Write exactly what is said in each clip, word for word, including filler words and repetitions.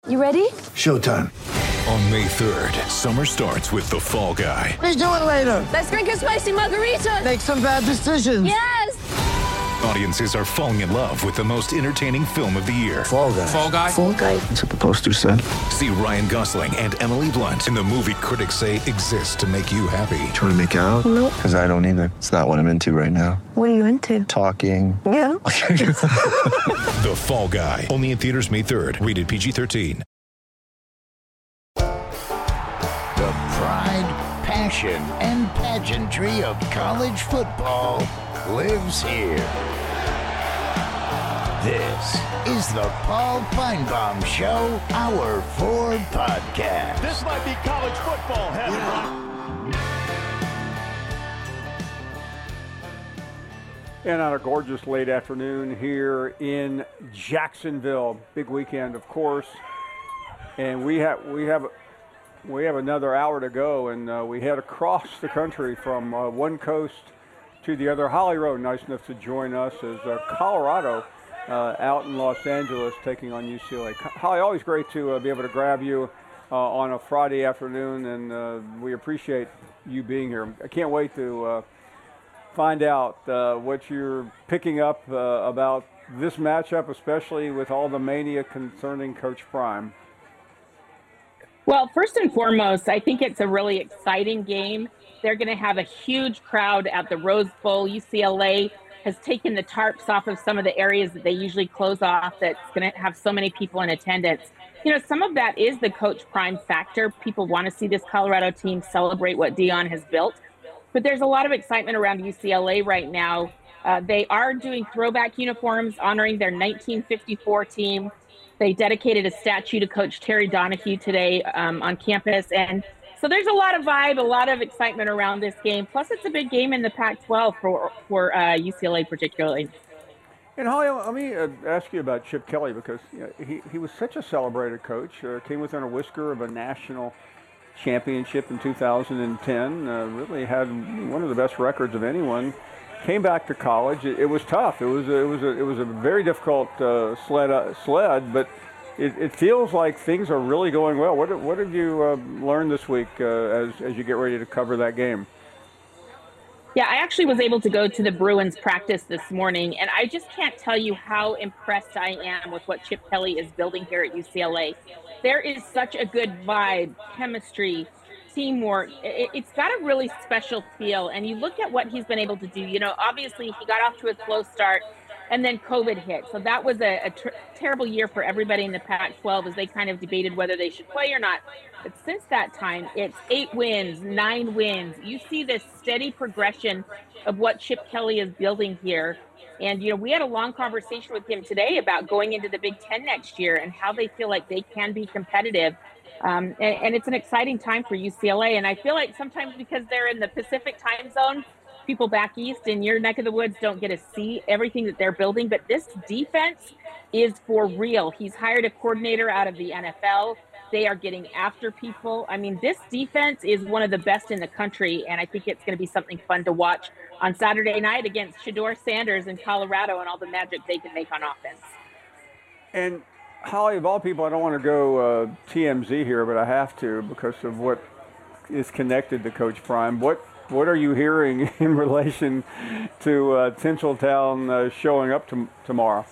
You ready? Showtime. On May third, summer starts with The Fall Guy. Let's do it later. Let's drink a spicy margarita. Make some bad decisions. Yes! Audiences are falling in love with the most entertaining film of the year. Fall Guy. Fall Guy? Fall Guy. That's what the poster said. See Ryan Gosling and Emily Blunt in the movie critics say exists to make you happy. Trying to make it out? Nope. Because I don't either. It's not what I'm into right now. What are you into? Talking. Yeah. The Fall Guy. Only in theaters May third. Rated P G thirteen. The pride, passion, and pageantry of college football lives here. This is the Paul Feinbaum Show, Hour four podcast. This might be college football heaven. And on a gorgeous late afternoon here in Jacksonville, big weekend, of course, and we have we have we have another hour to go, and uh, we head across the country from uh, one coast to the other. Holly Rowe, nice enough to join us as uh, Colorado uh, out in Los Angeles taking on U C L A. Holly, always great to uh, be able to grab you uh, on a Friday afternoon, and uh, we appreciate you being here. I can't wait to uh, find out uh, what you're picking up uh, about this matchup, especially with all the mania concerning Coach Prime. Well, first and foremost, I think it's a really exciting game. They're going to have a huge crowd at the Rose Bowl. U C L A has taken the tarps off of some of the areas that they usually close off that's going to have so many people in attendance. You know, some of that is the Coach Prime factor. People want to see this Colorado team celebrate what Deion has built. But there's a lot of excitement around U C L A right now. Uh, they are doing throwback uniforms honoring their nineteen fifty-four team. They dedicated a statue to Coach Terry Donahue today um, on campus. And so there's a lot of vibe, a lot of excitement around this game. Plus, it's a big game in the Pac twelve for, for uh, U C L A particularly. And Holly, let me uh, ask you about Chip Kelly, because you know, he, he was such a celebrated coach, uh, came within a whisker of a national championship in two thousand ten, uh, really had one of the best records of anyone. Came back to college. It, it was tough. It was a, it was a, it was a very difficult uh, sled uh, sled, but it, it feels like things are really going well. What what have you uh, learned this week uh, as as you get ready to cover that game? Yeah, I actually was able to go to the Bruins practice this morning, and I just can't tell you how impressed I am with what Chip Kelly is building here at U C L A. There is such a good vibe, chemistry, teamwork. It, it's got a really special feel. And you look at what he's been able to do. You know, obviously he got off to a slow start and then COVID hit. So that was a, a ter- terrible year for everybody in the Pac twelve as they kind of debated whether they should play or not. But since that time, it's eight wins, nine wins. You see this steady progression of what Chip Kelly is building here. And, you know, we had a long conversation with him today about going into the Big Ten next year and how they feel like they can be competitive. Um, and, and it's an exciting time for U C L A. And I feel like sometimes because they're in the Pacific time zone, people back east in your neck of the woods don't get to see everything that they're building. But this defense is for real. He's hired a coordinator out of the N F L. They are getting after people. I mean, this defense is one of the best in the country. And I think it's going to be something fun to watch on Saturday night against Shedeur Sanders in Colorado and all the magic they can make on offense. And Holly, of all people, I don't want to go uh, T M Z here, but I have to because of what is connected to Coach Prime. What what are you hearing in relation to uh, Tinseltown uh, showing up to, tomorrow?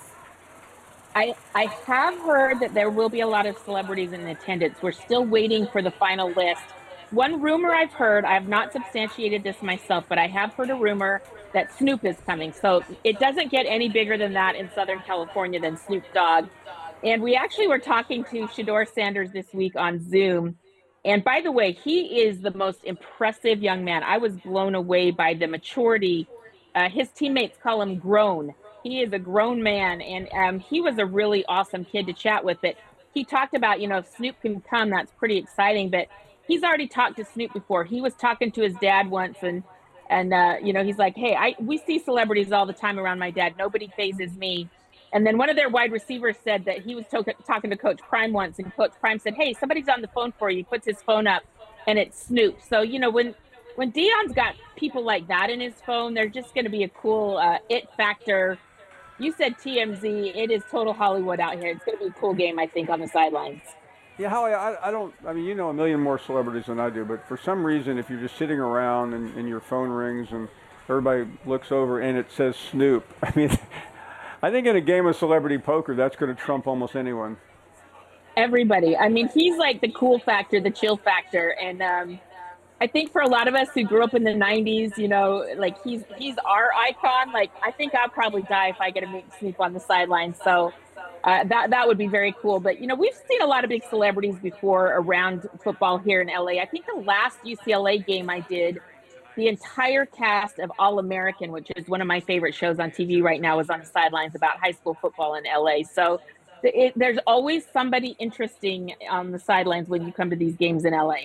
I I have heard that there will be a lot of celebrities in attendance. We're still waiting for the final list. One rumor I've heard, I have not substantiated this myself, but I have heard a rumor that Snoop is coming. So it doesn't get any bigger than that in Southern California than Snoop Dogg. And we actually were talking to Shedeur Sanders this week on Zoom. And by the way, he is the most impressive young man. I was blown away by the maturity. Uh, his teammates call him grown. He is a grown man, and um, he was a really awesome kid to chat with. But he talked about, you know, if Snoop can come, that's pretty exciting. But he's already talked to Snoop before. He was talking to his dad once, and, and uh, you know, he's like, hey, I we see celebrities all the time around my dad. Nobody phases me. And then one of their wide receivers said that he was to- talking to Coach Prime once, and Coach Prime said, hey, somebody's on the phone for you. He puts his phone up, and it's Snoop. So, you know, when when Deion's got people like that in his phone, there's just going to be a cool uh, it factor. you said T M Z. It is total Hollywood out here. It's going to be a cool game, I think, on the sidelines. Yeah, Holly, I, I don't, I mean, you know a million more celebrities than I do, but for some reason, if you're just sitting around and, and your phone rings and everybody looks over and it says Snoop, I mean, I think in a game of celebrity poker, that's going to trump almost anyone. Everybody. I mean, he's like the cool factor, the chill factor. And um, I think for a lot of us who grew up in the nineties, you know, like he's he's our icon. Like, I think I'll probably die if I get to meet Snoop on the sidelines. So uh, that that would be very cool. But, you know, we've seen a lot of big celebrities before around football here in L A. I think the last U C L A game I did, the entire cast of All American, which is one of my favorite shows on T V right now, is on the sidelines about high school football in L A. So it, there's always somebody interesting on the sidelines when you come to these games in L A.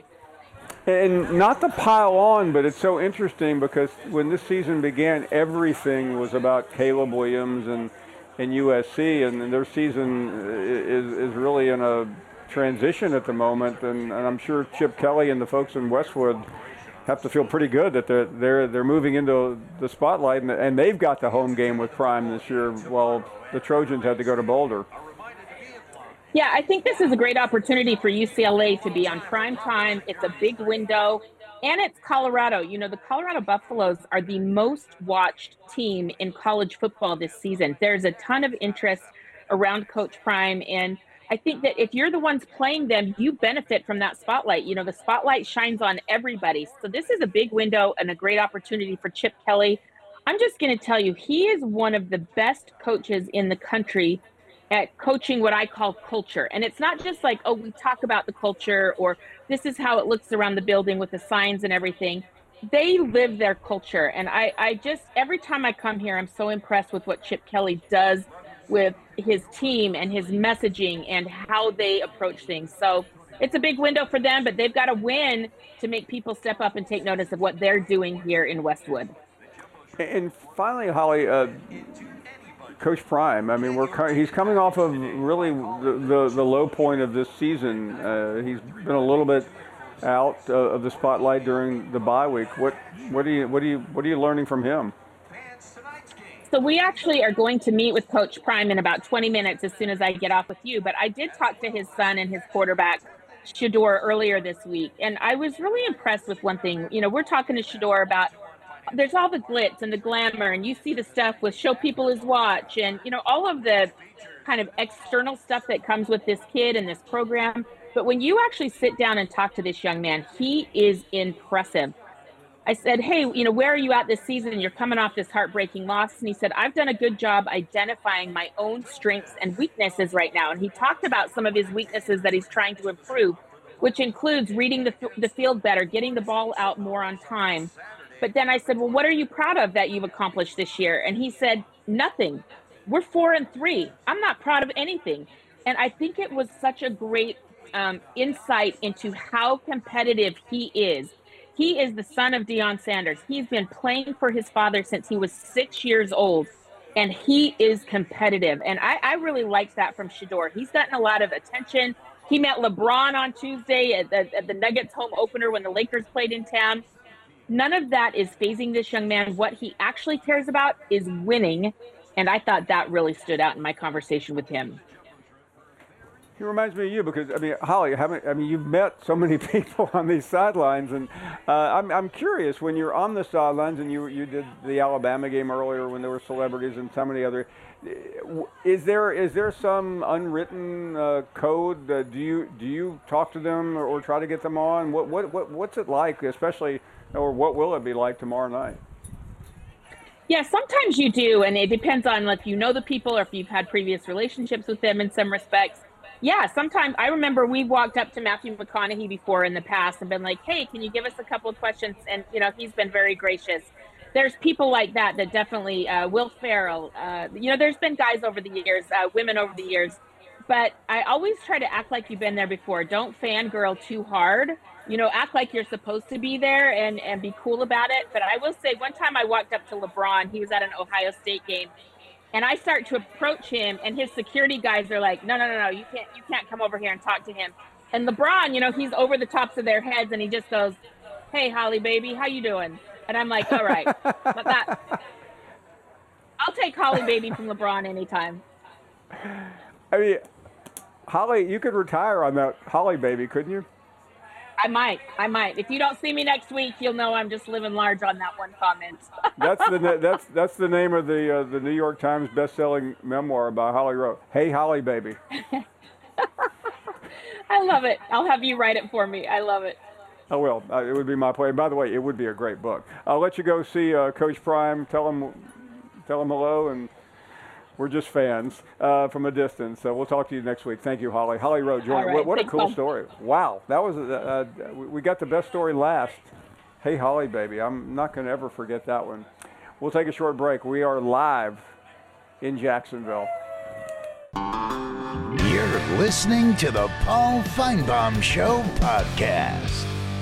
And not to pile on, but it's so interesting because when this season began, everything was about Caleb Williams and, and U S C, and their season is, is really in a transition at the moment. And, and I'm sure Chip Kelly and the folks in Westwood have to feel pretty good that they're they're they're moving into the spotlight, and, and they've got the home game with Prime this year, while the Trojans had to go to Boulder. Yeah, I think this is a great opportunity for U C L A to be on prime time. It's a big window, and it's Colorado. You know, the Colorado Buffaloes are the most watched team in college football this season. There's a ton of interest around Coach Prime, and I think that if you're the ones playing them, you benefit from that spotlight. You know, the spotlight shines on everybody. So this is a big window and a great opportunity for Chip Kelly. I'm just going to tell you, he is one of the best coaches in the country at coaching what I call culture. And it's not just like, oh, we talk about the culture or this is how it looks around the building with the signs and everything. They live their culture. And I, I just, every time I come here, I'm so impressed with what Chip Kelly does with his team and his messaging and how they approach things. So it's a big window for them, but they've got to win to make people step up and take notice of what they're doing here in Westwood. And finally, Holly, uh, Coach Prime, I mean, we're he's coming off of really the, the, the low point of this season. Uh, he's been a little bit out uh, of the spotlight during the bye week. What what are you what are you what are you learning from him? So we actually are going to meet with Coach Prime in about twenty minutes as soon as I get off with you. But I did talk to his son and his quarterback, Shedeur, earlier this week. And I was really impressed with one thing. You know, we're talking to Shedeur about there's all the glitz and the glamour, and you see the stuff with show people his watch and, you know, all of the kind of external stuff that comes with this kid and this program. But when you actually sit down and talk to this young man, he is impressive. I said, hey, you know, where are you at this season? You're coming off this heartbreaking loss. And he said, I've done a good job identifying my own strengths and weaknesses right now. And he talked about some of his weaknesses that he's trying to improve, which includes reading the, the field better, getting the ball out more on time. But then I said, well, what are you proud of that you've accomplished this year? And he said, nothing. We're four and three. I'm not proud of anything. And I think it was such a great um, insight into how competitive he is. He is the son of Deion Sanders. He's been playing for his father since he was six years old, and he is competitive. And I, I really liked that from Shedeur. He's gotten a lot of attention. He met LeBron on Tuesday at the, at the Nuggets home opener when the Lakers played in town. None of that is fazing this young man. What he actually cares about is winning, and I thought that really stood out in my conversation with him. He reminds me of you because, I mean, Holly, haven't, I mean, you've met so many people on these sidelines, and uh, I'm, I'm curious, when you're on the sidelines, and you you did the Alabama game earlier when there were celebrities and so many other, is there is there some unwritten uh, code? Uh, do you do you talk to them or, or try to get them on? What what what what's it like, especially, or what will it be like tomorrow night? Yeah, sometimes you do, and it depends on if you know the people or if you've had previous relationships with them in some respects. Yeah, sometimes I remember we walked up to Matthew McConaughey before in the past and been like, hey, can you give us a couple of questions? And, you know, he's been very gracious. There's people like that that definitely, uh, Will Ferrell, uh, you know, there's been guys over the years, uh, women over the years, but I always try to act like you've been there before. Don't fangirl too hard. You know, act like you're supposed to be there and, and be cool about it. But I will say one time I walked up to LeBron, he was at an Ohio State game, and I start to approach him, and his security guys are like, no, no, no, no, you can't, you can't come over here and talk to him. And LeBron, you know, he's over the tops of their heads, and he just goes, hey, Holly, baby, how you doing? And I'm like, all right. But that, I'll take Holly Baby from LeBron anytime. I mean, Holly, you could retire on that Holly Baby, couldn't you? I might. I might. If you don't see me next week, you'll know I'm just living large on that one comment. That's the that's that's the name of the uh, the New York Times best-selling memoir by Holly Rowe. Hey, Holly Baby. I love it. I'll have you write it for me. I love it. I will. Uh, it would be my play. By the way, it would be a great book. I'll let you go see uh, Coach Prime. Tell him, tell him hello, and we're just fans uh, from a distance. So we'll talk to you next week. Thank you, Holly. Holly Rowe, join. Right. What, what a Thanks, cool Paul. story! Wow, that was uh, uh, we got the best story last. Hey, Holly Baby. I'm not going to ever forget that one. We'll take a short break. We are live in Jacksonville. You're listening to the Paul Feinbaum Show podcast.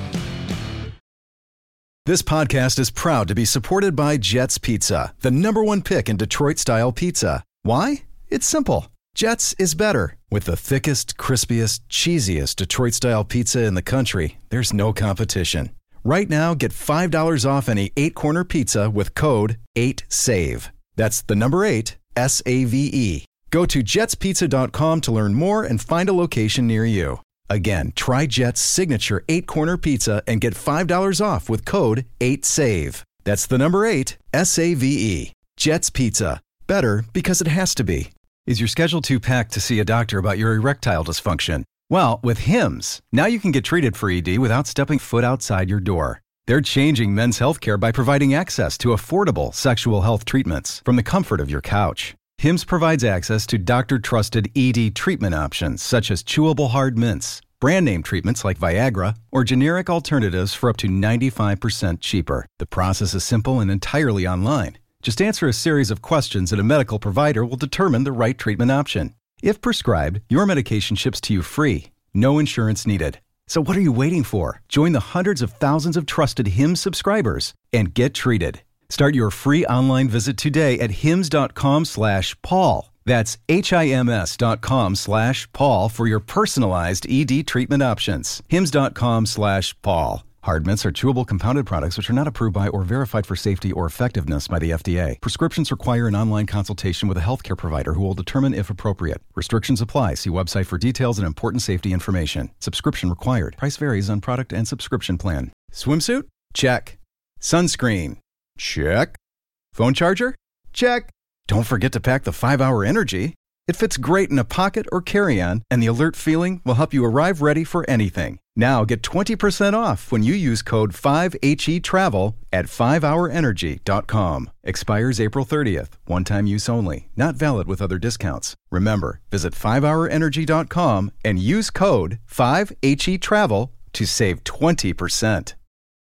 This podcast is proud to be supported by Jets Pizza, the number one pick in Detroit-style pizza. Why? It's simple. Jets is better. With the thickest, crispiest, cheesiest Detroit-style pizza in the country, there's no competition. Right now, get five dollars off any eight-corner pizza with code eight save. That's the number eight, S A V E. Go to jets pizza dot com to learn more and find a location near you. Again, try Jet's signature eight-corner pizza and get five dollars off with code eight save. That's the number eight, S A V E. Jet's Pizza. Better because it has to be. Is your schedule too packed to see a doctor about your erectile dysfunction? Well, with Hims, now you can get treated for E D without stepping foot outside your door. They're changing men's healthcare by providing access to affordable sexual health treatments from the comfort of your couch. Hims provides access to doctor-trusted E D treatment options such as chewable hard mints, brand name treatments like Viagra, or generic alternatives for up to ninety-five percent cheaper. The process is simple and entirely online. Just answer a series of questions and a medical provider will determine the right treatment option. If prescribed, your medication ships to you free. No insurance needed. So what are you waiting for? Join the hundreds of thousands of trusted Hims subscribers and get treated. Start your free online visit today at hims.com slash Paul. That's H-I-M-S dot com slash Paul for your personalized E D treatment options. Hims.com slash Paul. Hard mints are chewable compounded products which are not approved by or verified for safety or effectiveness by the F D A. Prescriptions require an online consultation with a healthcare provider who will determine if appropriate. Restrictions apply. See website for details and important safety information. Subscription required. Price varies on product and subscription plan. Swimsuit? Check. Sunscreen? Check. Phone charger? Check. Don't forget to pack the five hour Energy. It fits great in a pocket or carry-on, and the alert feeling will help you arrive ready for anything. Now get twenty percent off when you use code five H E travel at five hour energy dot com. Expires April thirtieth. One-time use only. Not valid with other discounts. Remember, visit five hour energy dot com and use code five H E travel to save twenty percent.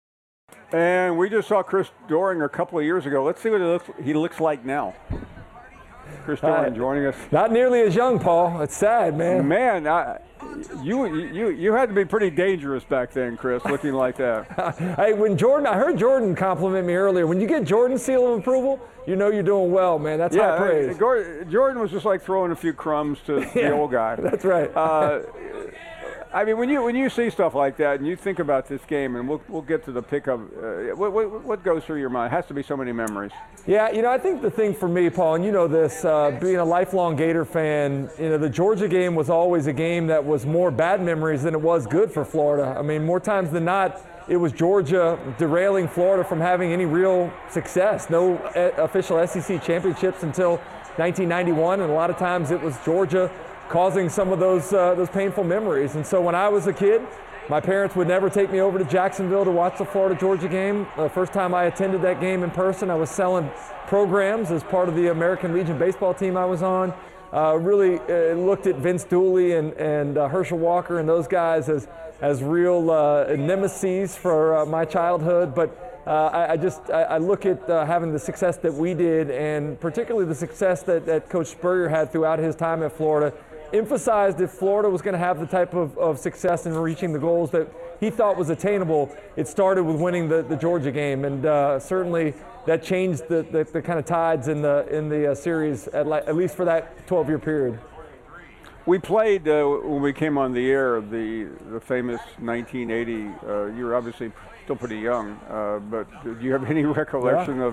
And we just saw Chris Doering a couple of years ago. Let's see what he looks, he looks like now. Chris Doering uh, joining us. Not nearly as young, Paul. It's sad, man. Man, I, you you you had to be pretty dangerous back then, Chris, looking like that. Hey, when Jordan, I heard Jordan compliment me earlier. When you get Jordan's seal of approval, you know you're doing well, man. That's yeah, high praise. Uh, Jordan was just like throwing a few crumbs to yeah, the old guy. That's right. Uh, I mean, when you when you see stuff like that and you think about this game, and we'll we'll get to the pickup, uh, what, what what goes through your mind? It has to be so many memories. Yeah, you know, I think the thing for me, Paul, and you know this, uh, being a lifelong Gator fan, you know, the Georgia game was always a game that was more bad memories than it was good for Florida. I mean, more times than not, it was Georgia derailing Florida from having any real success. No official S E C championships until nineteen ninety-one, and a lot of times it was Georgia causing some of those uh, those painful memories. And so when I was a kid, my parents would never take me over to Jacksonville to watch the Florida-Georgia game. The first time I attended that game in person, I was selling programs as part of the American Legion baseball team I was on. Uh, really uh, looked at Vince Dooley and, and uh, Herschel Walker and those guys as, as real uh, nemesis for uh, my childhood. But uh, I, I just I, I look at uh, having the success that we did, and particularly the success that, that Coach Spurrier had throughout his time at Florida, emphasized if Florida was going to have the type of, of success in reaching the goals that he thought was attainable, it started with winning the, the Georgia game. And uh, certainly that changed the, the, the kind of tides in the in the uh, series, at, li- at least for that twelve-year period. We played, uh, when we came on the air, the, the famous nineteen eighty. Uh, you were obviously still pretty young, uh, but do you have any recollection yeah. of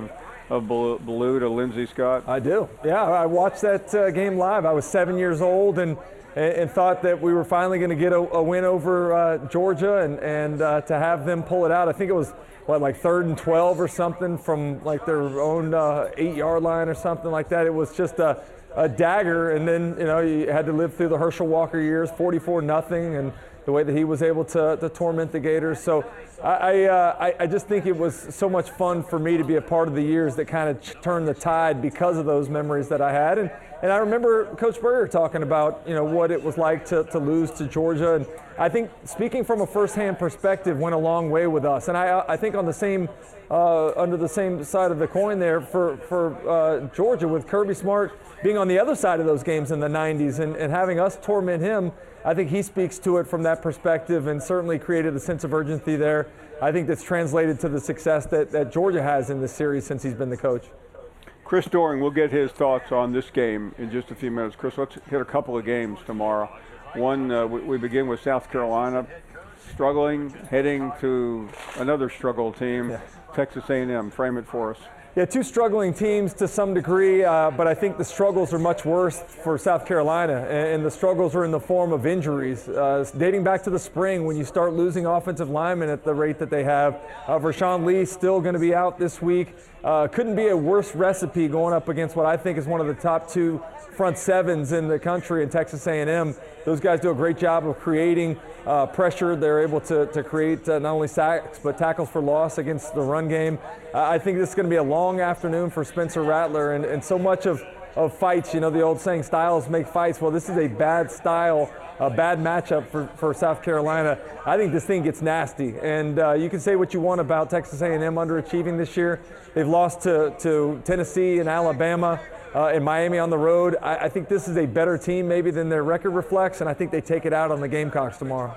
of Ballou to Lindsey Scott? I do. Yeah, I watched that uh, game live. I was seven years old and and thought that we were finally going to get a, a win over uh, Georgia, and, and uh, to have them pull it out. I think it was, what, like third and twelve or something from like their own uh, eight-yard line or something like that. It was just a, a dagger, and then, you know, you had to live through the Herschel Walker years, forty-four nothing, and the way that he was able to, to torment the Gators. So I, I, uh, I, I just think it was so much fun for me to be a part of the years that kind of ch- turned the tide because of those memories that I had. And, and I remember Coach Spurrier talking about, you know, what it was like to, to lose to Georgia. And I think speaking from a firsthand perspective went a long way with us. And I, I think on the same, uh, under the same side of the coin there for, for uh, Georgia, with Kirby Smart being on the other side of those games in the nineties and, and having us torment him, I think he speaks to it from that perspective and certainly created a sense of urgency there. I think that's translated to the success that, that Georgia has in this series since he's been the coach. Chris Doering, we'll get his thoughts on this game in just a few minutes. Chris, let's hit a couple of games tomorrow. One, uh, we, we begin with South Carolina, struggling, heading to another struggle team, yeah. Texas A and M. Frame it for us. Yeah, two struggling teams to some degree, uh, but I think the struggles are much worse for South Carolina, and, and the struggles are in the form of injuries. Uh, dating back to the spring, when you start losing offensive linemen at the rate that they have, uh, Rashawn Lee still going to be out this week. Uh, couldn't be a worse recipe going up against what I think is one of the top two front sevens in the country in Texas A and M. Those guys do a great job of creating uh, pressure. They're able to, to create uh, not only sacks but tackles for loss against the run game. Uh, I think this is going to be a long afternoon for Spencer Rattler, and, and so much of, of fights, you know, the old saying, styles make fights. Well, this is a bad style, a bad matchup for, for South Carolina. I think this thing gets nasty, and uh, you can say what you want about Texas A and M underachieving this year. They've lost to, to Tennessee and Alabama. Uh, in Miami on the road. I, I think this is a better team maybe than their record reflects, and I think they take it out on the Gamecocks tomorrow.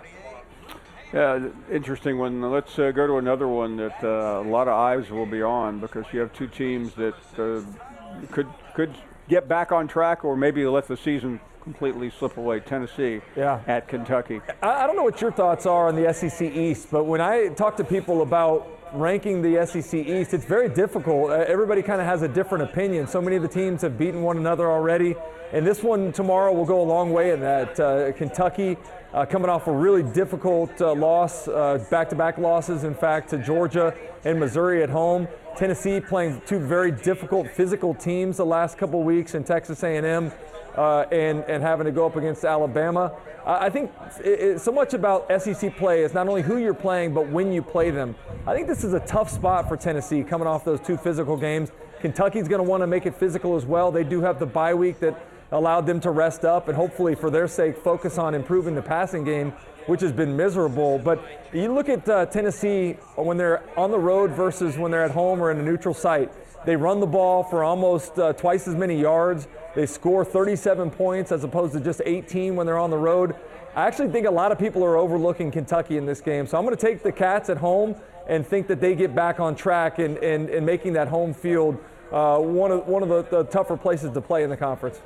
Yeah, interesting one. Let's uh, go to another one that uh, a lot of eyes will be on, because you have two teams that uh, could could get back on track, or maybe let the season completely slip away. Tennessee yeah. at Kentucky. I, I don't know what your thoughts are on the S E C East, but when I talk to people about ranking the S E C East, it's very difficult. Uh, everybody kind of has a different opinion. So many of the teams have beaten one another already, and this one tomorrow will go a long way in that. Uh, Kentucky uh, coming off a really difficult uh, loss, uh, back-to-back losses, in fact, to Georgia and Missouri at home. Tennessee playing two very difficult physical teams the last couple weeks in Texas A and M. Uh, and, and having to go up against Alabama. Uh, I think it, it, so much about S E C play is not only who you're playing, but when you play them. I think this is a tough spot for Tennessee coming off those two physical games. Kentucky's going to want to make it physical as well. They do have the bye week that allowed them to rest up and hopefully, for their sake, focus on improving the passing game, which has been miserable. But you look at uh, Tennessee when they're on the road versus when they're at home or in a neutral site. They run the ball for almost uh, twice as many yards. They score thirty-seven points as opposed to just eighteen when they're on the road. I actually think a lot of people are overlooking Kentucky in this game. So I'm going to take the Cats at home and think that they get back on track and, and, and making that home field uh, one of, one of the, the tougher places to play in the conference.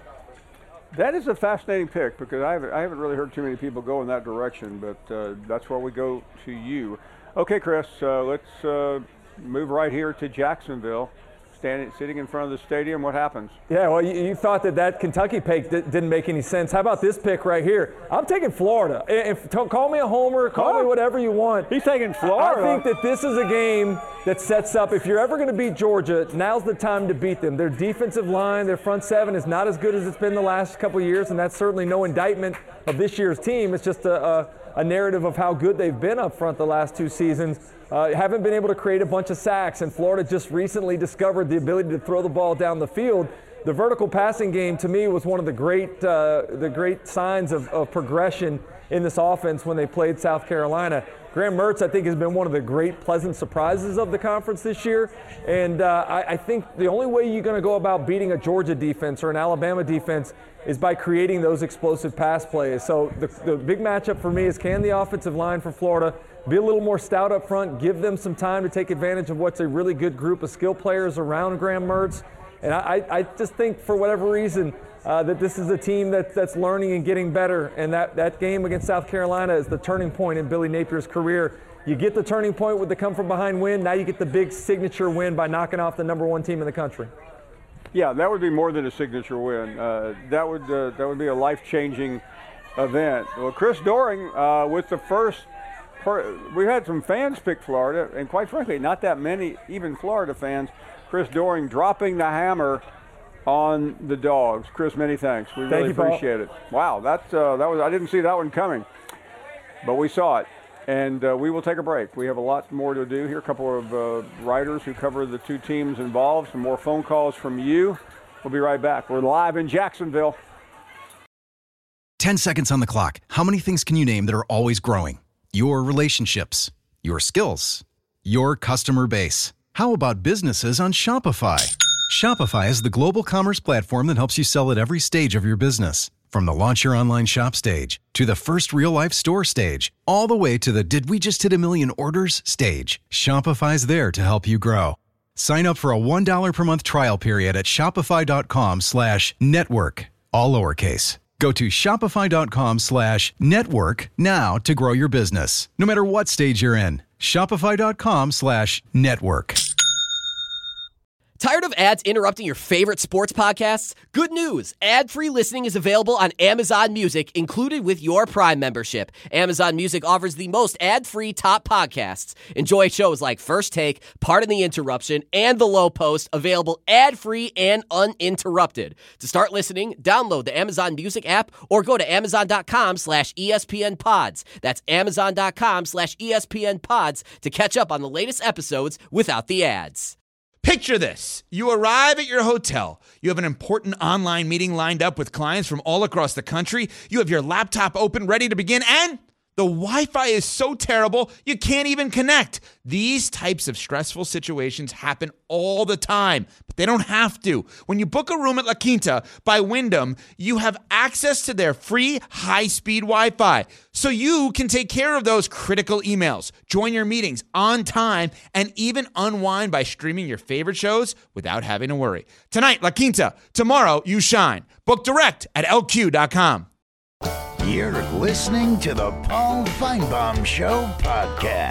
That is a fascinating pick, because I haven't, I haven't really heard too many people go in that direction, but uh, that's where we go to you. Okay, Chris, uh, let's uh, move right here to Jacksonville. Standing, sitting in front of the stadium, what happens? Yeah, well, you, you thought that that Kentucky pick d- didn't make any sense. How about this pick right here? I'm taking Florida. If, t- call me a homer, call huh? me whatever you want. He's taking Florida. I think that this is a game that sets up, if you're ever going to beat Georgia, now's the time to beat them. Their defensive line, their front seven is not as good as it's been the last couple of years, and that's certainly no indictment of this year's team. It's just a, a, a narrative of how good they've been up front the last two seasons. Uh, haven't been able to create a bunch of sacks, and Florida just recently discovered the ability to throw the ball down the field. The vertical passing game, to me, was one of the great uh, the great signs of, of progression in this offense when they played South Carolina. Graham Mertz, I think, has been one of the great pleasant surprises of the conference this year, and uh, I, I think the only way you're going to go about beating a Georgia defense or an Alabama defense is by creating those explosive pass plays. So the, the big matchup for me is, can the offensive line for Florida be a little more stout up front, give them some time to take advantage of what's a really good group of skill players around Graham Mertz. And I, I just think, for whatever reason, uh, that this is a team that, that's learning and getting better. And that, that game against South Carolina is the turning point in Billy Napier's career. You get the turning point with the come-from-behind win. Now you get the big signature win by knocking off the number one team in the country. Yeah, that would be more than a signature win. Uh, that would uh, that would be a life-changing event. Well, Chris Doering uh, with the first. Per, we had some fans pick Florida, and quite frankly, not that many, even Florida fans. Chris Doering dropping the hammer on the Dogs. Chris, many thanks. We Thank really you, Paul. appreciate it. Wow, that's uh, that was I didn't see that one coming, but we saw it. And uh, we will take a break. We have a lot more to do here. A couple of uh, writers who cover the two teams involved. Some more phone calls from you. We'll be right back. We're live in Jacksonville. ten seconds on the clock. How many things can you name that are always growing? Your relationships, your skills, your customer base. How about businesses on Shopify? Shopify is the global commerce platform that helps you sell at every stage of your business. From the launch your online shop stage to the first real-life store stage, all the way to the did we just hit a million orders stage, Shopify's there to help you grow. Sign up for a one dollar per month trial period at shopify.com slash network, all lowercase. Go to shopify.com slash network now to grow your business, no matter what stage you're in. Shopify.com slash network. Tired of ads interrupting your favorite sports podcasts? Good news! Ad-free listening is available on Amazon Music, included with your Prime membership. Amazon Music offers the most ad-free top podcasts. Enjoy shows like First Take, Pardon the Interruption, and The Low Post, available ad-free and uninterrupted. To start listening, download the Amazon Music app or go to amazon.com slash ESPN pods. That's amazon.com slash ESPN pods to catch up on the latest episodes without the ads. Picture this. You arrive at your hotel. You have an important online meeting lined up with clients from all across the country. You have your laptop open, ready to begin, and the Wi-Fi is so terrible, you can't even connect. These types of stressful situations happen all the time, but they don't have to. When you book a room at La Quinta by Wyndham, you have access to their free high-speed Wi-Fi, so you can take care of those critical emails, join your meetings on time, and even unwind by streaming your favorite shows without having to worry. Tonight, La Quinta. Tomorrow, you shine. Book direct at L Q dot com. You're listening to the Paul Feinbaum Show podcast.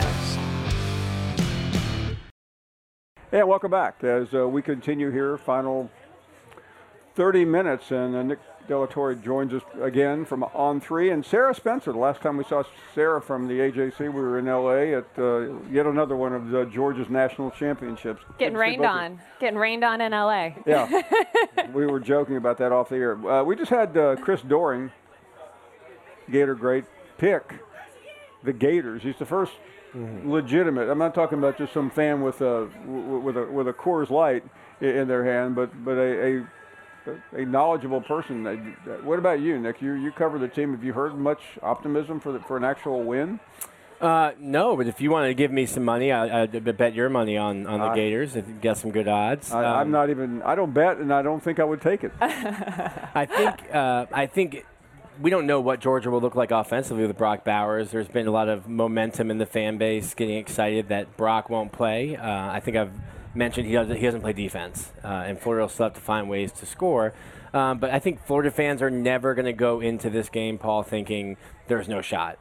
Yeah, welcome back as uh, we continue here. Final thirty minutes, and uh, Nick Delatorre joins us again from On three. And Sarah Spencer, the last time we saw Sarah from the A J C, we were in L A at uh, yet another one of uh, Georgia's national championships. Getting rained on. Getting rained on in L A. Yeah, we were joking about that off the air. Uh, we just had uh, Chris Doering, Gator great, pick the Gators. He's the first mm-hmm. legitimate. I'm not talking about just some fan with a with a with a Coors Light in their hand, but but a a, a knowledgeable person. What about you, Nick? You you cover the team. Have you heard much optimism for the, for an actual win? Uh, no, but if you wanted to give me some money, I, I'd bet your money on, on the I, Gators if you get some good odds. I, um, I'm not even. I don't bet, and I don't think I would take it. I think. Uh, I think. We don't know what Georgia will look like offensively with Brock Bowers. There's been a lot of momentum in the fan base getting excited that Brock won't play. Uh, I think I've mentioned he doesn't, he doesn't play defense, uh, and Florida will still have to find ways to score. Um, but I think Florida fans are never going to go into this game, Paul, thinking there's no shot.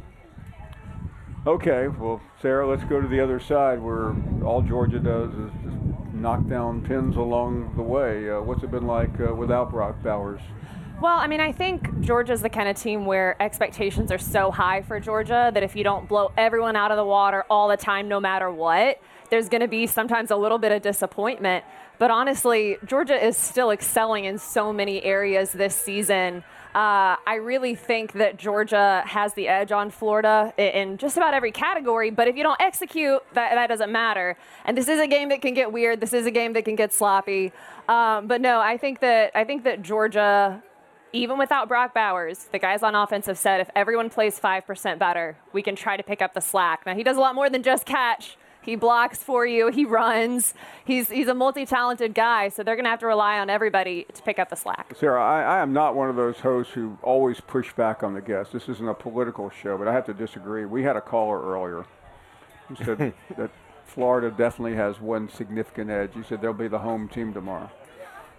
Okay, well, Sarah, let's go to the other side where all Georgia does is just knock down pins along the way. Uh, what's it been like uh, without Brock Bowers? Well, I mean, I think Georgia's the kind of team where expectations are so high for Georgia that if you don't blow everyone out of the water all the time, no matter what, there's going to be sometimes a little bit of disappointment. But honestly, Georgia is still excelling in so many areas this season. Uh, I really think that Georgia has the edge on Florida in just about every category, but if you don't execute, that, that doesn't matter. And this is a game that can get weird. This is a game that can get sloppy. Um, but no, I think that I think that Georgia, even without Brock Bowers, the guys on offense have said if everyone plays five percent better, we can try to pick up the slack. Now, he does a lot more than just catch. He blocks for you. He runs. He's he's a multi-talented guy, so they're going to have to rely on everybody to pick up the slack. Sarah, I, I am not one of those hosts who always push back on the guests. This isn't a political show, but I have to disagree. We had a caller earlier who said that Florida definitely has one significant edge. He said they'll be the home team tomorrow.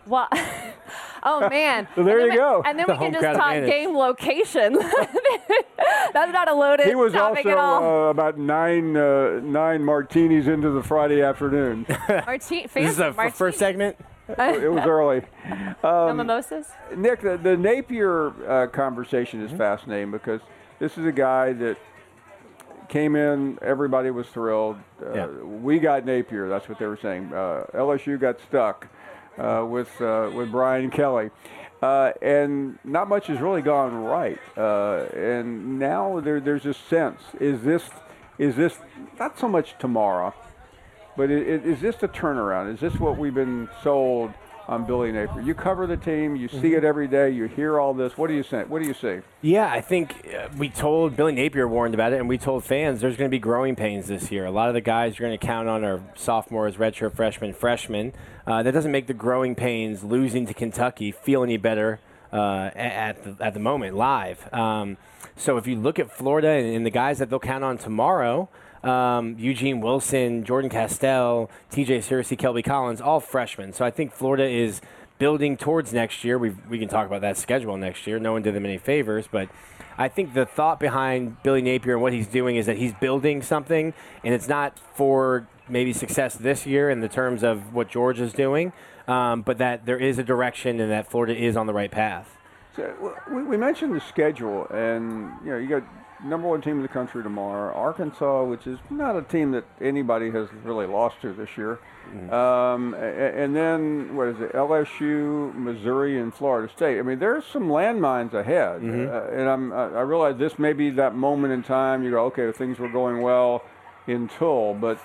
Well, oh man. So there and you we, go. And then The we can home just crowd talk advantage. game location. That's not a loaded He was topic also at all. uh, about nine uh, nine martinis into the Friday afternoon. Marti- This is the Marti- first segment. It was early. No Um, mimosas? Nick, the, the Napier uh, conversation is fascinating because this is a guy that came in, everybody was thrilled. Uh, Yeah. We got Napier, that's what they were saying. Uh, L S U got stuck uh, with uh, with Brian Kelly. Uh, and not much has really gone right. Uh, and now there, there's this sense, is this, is this not so much tomorrow, but it, it, is this the turnaround? Is this what we've been sold on Billy Napier? You cover the team, you see it every day, you hear all this. What do you think? What do you see? Yeah, I think uh, we told Billy Napier warned about it, and we told fans there's going to be growing pains this year. A lot of the guys you're going to count on are sophomores, redshirt freshmen, freshmen. Uh, that doesn't make the growing pains losing to Kentucky feel any better uh, at the, at the moment live. Um, so if you look at Florida and, and the guys that they'll count on tomorrow. Um, Eugene Wilson, Jordan Castell, T J Searcy, Kelby Collins, all freshmen. So I think Florida is building towards next year. We we can talk about that schedule next year. No one did them any favors, but I think the thought behind Billy Napier and what he's doing is that he's building something, and it's not for maybe success this year in the terms of what Georgia's doing, um, but that there is a direction and that Florida is on the right path. So we, we mentioned the schedule, and you know you got number one team in the country tomorrow, Arkansas, which is not a team that anybody has really lost to this year. Mm-hmm. Um, and, and then, what is it, L S U, Missouri, and Florida State. I mean, there's some landmines ahead. Mm-hmm. Uh, and I'm, I realize this may be that moment in time, you go, okay, things were going well in Tull. But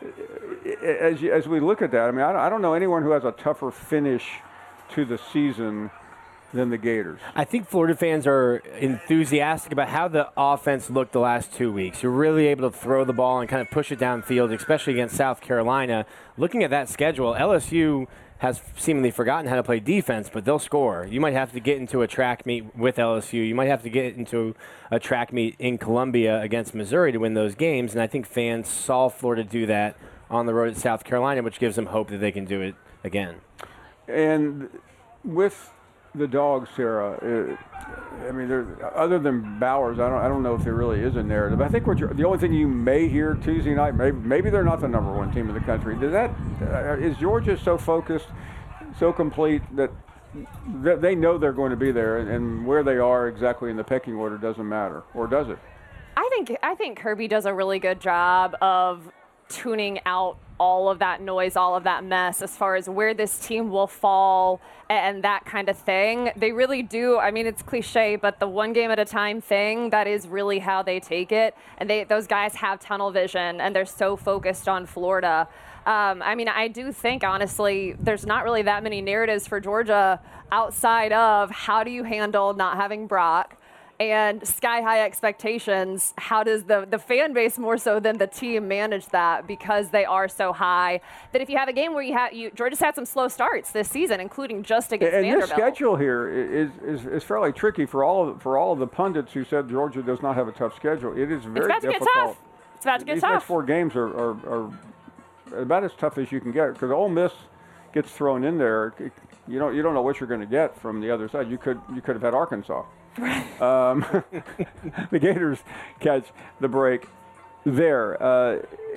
as, you, as we look at that, I mean, I, I don't know anyone who has a tougher finish to the season than the Gators. I think Florida fans are enthusiastic about how the offense looked the last two weeks. You're really able to throw the ball and kind of push it downfield, especially against South Carolina. Looking at that schedule, L S U has seemingly forgotten how to play defense, but they'll score. You might have to get into a track meet with L S U. You might have to get into a track meet in Columbia against Missouri to win those games, and I think fans saw Florida do that on the road at South Carolina, which gives them hope that they can do it again. And with the dogs, Sarah, uh, I mean, other than Bowers, I don't, I don't know if there really is a narrative. I think what you're, the only thing you may hear Tuesday night, maybe, maybe they're not the number one team in the country. Does that uh, is Georgia so focused, so complete that, that they know they're going to be there, and, and where they are exactly in the pecking order doesn't matter, or does it? I think I think Kirby does a really good job of tuning out all of that noise, all of that mess as far as where this team will fall and that kind of thing. They really do. I mean, it's cliche, but the one game at a time thing, that is really how they take it. And they those guys have tunnel vision, and they're so focused on Florida. Um, I mean, I do think, honestly, there's not really that many narratives for Georgia outside of how do you handle not having Brock and sky-high expectations. How does the, the fan base more so than the team manage that, because they are so high that if you have a game where you have you Georgia's had some slow starts this season, including just against and Vanderbilt. And this schedule here is, is, is fairly tricky for all of, for all of the pundits who said Georgia does not have a tough schedule. It is very it's about difficult. To get tough. It's about to get These tough. next four games are, are, are about as tough as you can get, because Ole Miss gets thrown in there. You don't you don't know what you're going to get from the other side. You could you could have had Arkansas. um, the Gators catch the break there. Uh,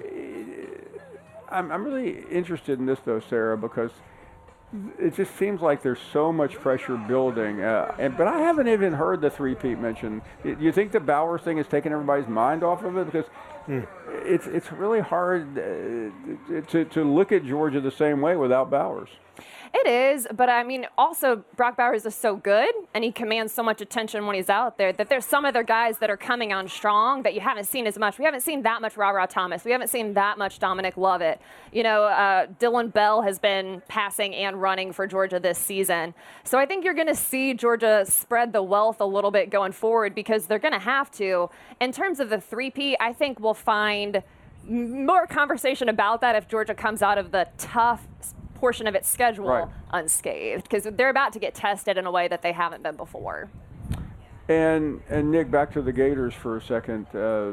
I'm, I'm really interested in this, though, Sarah, because it just seems like there's so much pressure building. Uh, and but I haven't even heard the three-peat mentioned. Do you think the Bowers thing has taken everybody's mind off of it? Because mm. it's it's really hard uh, to, to look at Georgia the same way without Bowers. It is, but I mean, also Brock Bowers is so good, and he commands so much attention when he's out there, that there's some other guys that are coming on strong that you haven't seen as much. We haven't seen that much Ra-Ra Thomas. We haven't seen that much Dominic Lovett. You know, uh, Dylan Bell has been passing and running for Georgia this season. So I think you're going to see Georgia spread the wealth a little bit going forward, because they're going to have to. In terms of the three-peat, I think we'll find more conversation about that if Georgia comes out of the tough portion of its schedule right. unscathed, because they're about to get tested in a way that they haven't been before. And and Nick, back to the Gators for a second. Uh,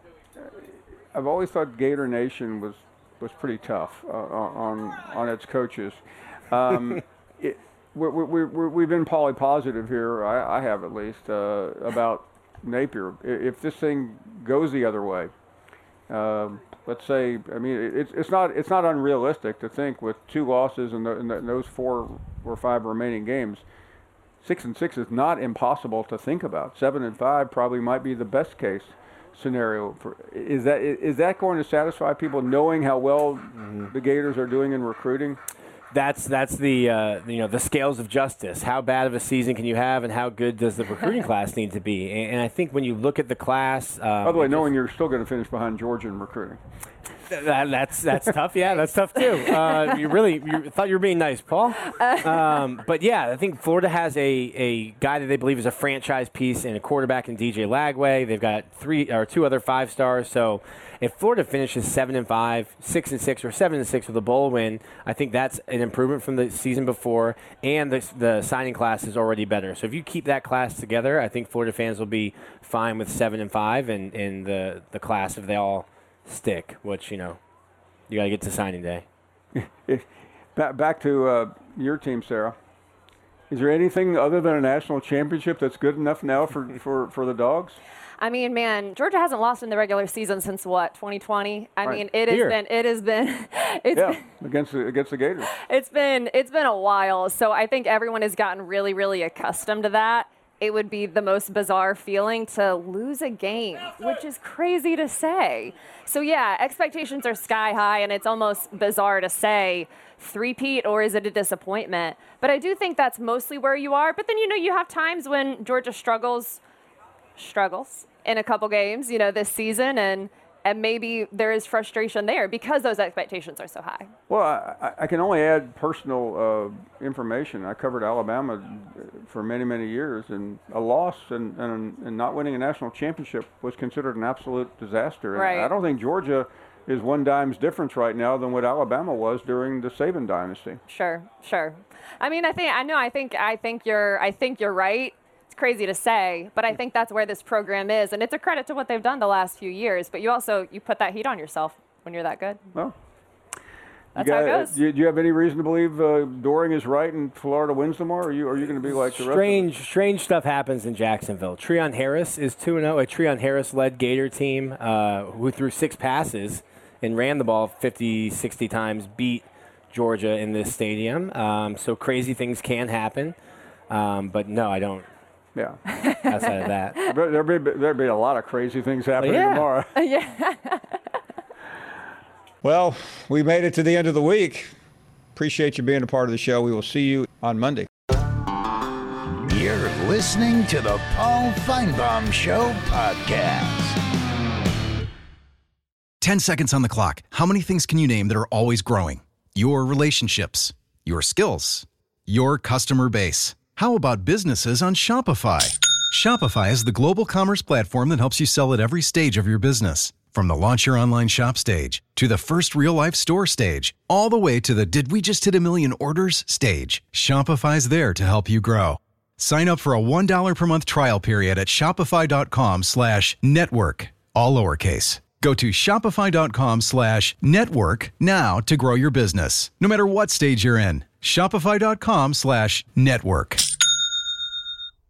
I've always thought Gator Nation was was pretty tough uh, on on its coaches. Um, it, we, we, we, we've been poly positive here, I, I have at least, uh, about Napier. If this thing goes the other way, um, let's say, I mean, it's it's not it's not unrealistic to think with two losses in, the, in, the, in those four or five remaining games, six and six is not impossible to think about. Seven and five probably might be the best case scenario. For, is that is that going to satisfy people, knowing how well mm-hmm. the Gators are doing in recruiting? That's that's the uh, you know the scales of justice. How bad of a season can you have, and how good does the recruiting class need to be? And, and I think when you look at the class, um, by the way, knowing you're still going to finish behind Georgia in recruiting, that, that's that's tough. Yeah, that's tough too. Uh, you really you thought you were being nice, Paul. Um, but yeah, I think Florida has a, a guy that they believe is a franchise piece and a quarterback in D J Lagway. They've got three or two other five stars. So if Florida finishes seven and five, six and six, or seven and six with a bowl win, I think that's an improvement from the season before, and the the signing class is already better. So if you keep that class together, I think Florida fans will be fine with seven and five, and in the the class if they all stick. Which you know, you got to get to signing day. back back to uh, your team, Sarah. Is there anything other than a national championship that's good enough now for, for, for the Dogs? I mean, man, Georgia hasn't lost in the regular season since what, twenty twenty? I right. mean, it has Here. been, it has been, it's yeah, been, against the, against the Gators. It's been, it's been a while. So I think everyone has gotten really, really accustomed to that. It would be the most bizarre feeling to lose a game, which is crazy to say. So yeah, expectations are sky high, and it's almost bizarre to say three-peat, or is it a disappointment? But I do think that's mostly where you are. But then, you know, you have times when Georgia struggles, struggles in a couple games, you know, this season, and and maybe there is frustration there because those expectations are so high. Well, I, I can only add personal uh, information. I covered Alabama for many, many years, and a loss and, and, and not winning a national championship was considered an absolute disaster. And right. I don't think Georgia is one dime's difference right now than what Alabama was during the Saban dynasty. Sure, sure. I mean, I think I know. I think I think you're. I think you're right. It's crazy to say, but I think that's where this program is, and it's a credit to what they've done the last few years. But you also you put that heat on yourself when you're that good. Well, that's got, how it goes. Do you, do you have any reason to believe uh, Doring is right and Florida wins tomorrow? Or are you are you going to be like the rest? Strange, strange stuff happens in Jacksonville. Treon Harris is two and zero. A Treon Harris-led Gator team uh, who threw six passes and ran the ball fifty, sixty times, beat Georgia in this stadium. Um, so crazy things can happen, um, but no, I don't. Yeah. Outside of that, there'll be there'll be a lot of crazy things happening yeah. tomorrow. yeah. Well, we made it to the end of the week. Appreciate you being a part of the show. We will see you on Monday. You're listening to the Paul Feinbaum Show podcast. Ten seconds on the clock. How many things can you name that are always growing? Your relationships, your skills, your customer base. How about businesses on Shopify? Shopify is the global commerce platform that helps you sell at every stage of your business. From the launch your online shop stage, to the first real-life store stage, all the way to the did we just hit a million orders stage. Shopify's there to help you grow. Sign up for a one dollar per month trial period at shopify.com slash network, all lowercase. Go to shopify.com slash network now to grow your business, no matter what stage you're in. Shopify.com slash network.